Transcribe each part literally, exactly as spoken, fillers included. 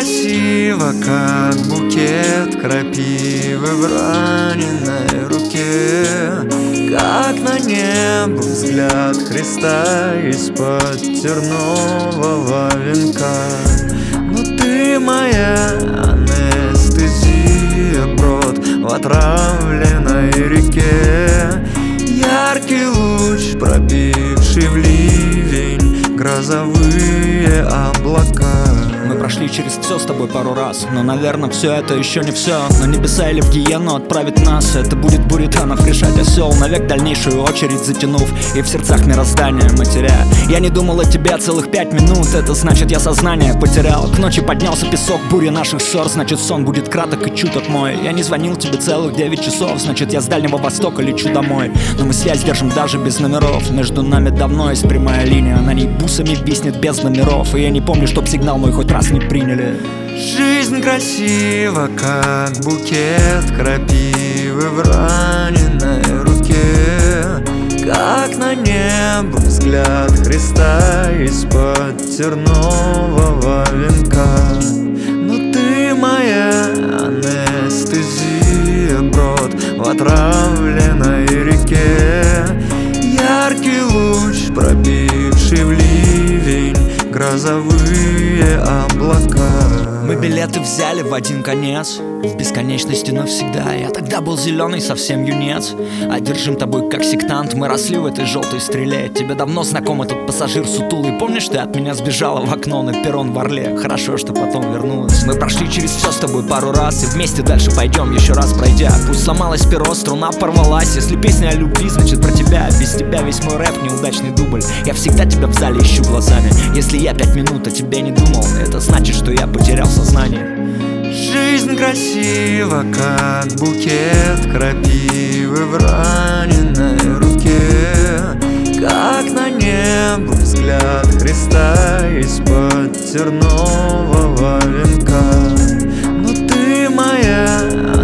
красиво, как букет крапивы в раненой руке, как на небо взгляд Христа из-под тернового венка. Но ты моя анестезия, брод в отравленной реке, яркий луч, пробивший в ливень грозовые облака. Мы прошли через все с тобой пару раз, но, наверное, все это еще не все. Но небеса или в гиену отправит нас, это будет буританов решать осел, навек дальнейшую очередь затянув и в сердцах мироздания матеря. Я не думал о тебе целых пять минут, это значит, я сознание потерял. К ночи поднялся песок, буря наших ссор, значит, сон будет краток и чуток мой. Я не звонил тебе целых девять часов, значит, я с Дальнего Востока лечу домой. Но мы связь держим даже без номеров, между нами давно есть прямая линия, на ней бусами виснет без номеров. И я не помню, чтоб сигнал мой хоть раз не приняли. Жизнь красива, как букет крапивы в раненой руке, как на небо взгляд Христа из-под тернового венка. Но ты моя анестезия, брод в отравленной реке, яркий луч, пробивший в ливень грозовые облака. Мы билеты взяли в один конец, в бесконечности навсегда. Я тогда был зеленый, совсем юнец, одержим тобой как сектант. Мы росли в этой желтой стреле. Тебе давно знаком этот пассажир сутулый. Помнишь, ты от меня сбежала в окно на перрон в Орле? Хорошо, что потом вернулась. Мы прошли через все с тобой пару раз, и вместе дальше пойдем, еще раз пройдя. Пусть сломалось перо, струна порвалась. Если песня о любви, значит про тебя. Без тебя весь мой рэп неудачный дубль. Я всегда тебя в зале ищу глазами. Если я пять минут о тебе не думал, это значит, что я потерял сознание. Жизнь красива, как букет крапивы в раненой руке, как на небо взгляд Христа из-под тернового венка. Но ты моя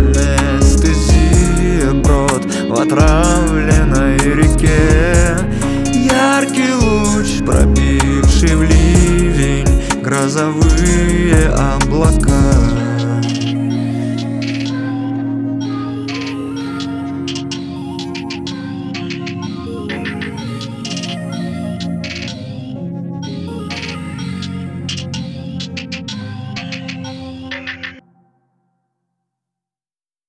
анестезия, брод в отравленной реке, яркий луч, пробивший в ливень грозовые облака.